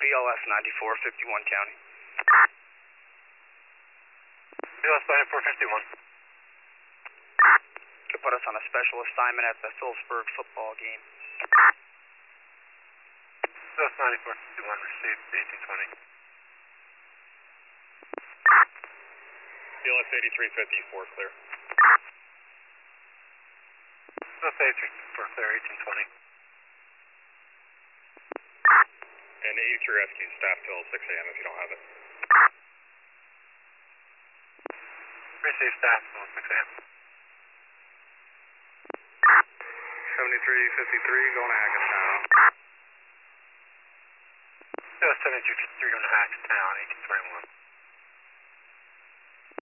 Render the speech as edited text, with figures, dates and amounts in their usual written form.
BLS 9451 County. BLS 9451. Could put us on a special assignment at the Phillipsburg football game. BLS 9451, received 1820. BLS 8354, clear. BLS 8354, clear, 1820. And 83 rescue staff till 6 a.m. if you don't have it. Received staff till 6 a.m. 7353 going to Hackettstown. BLS 7353 going to Hackettstown, 1821.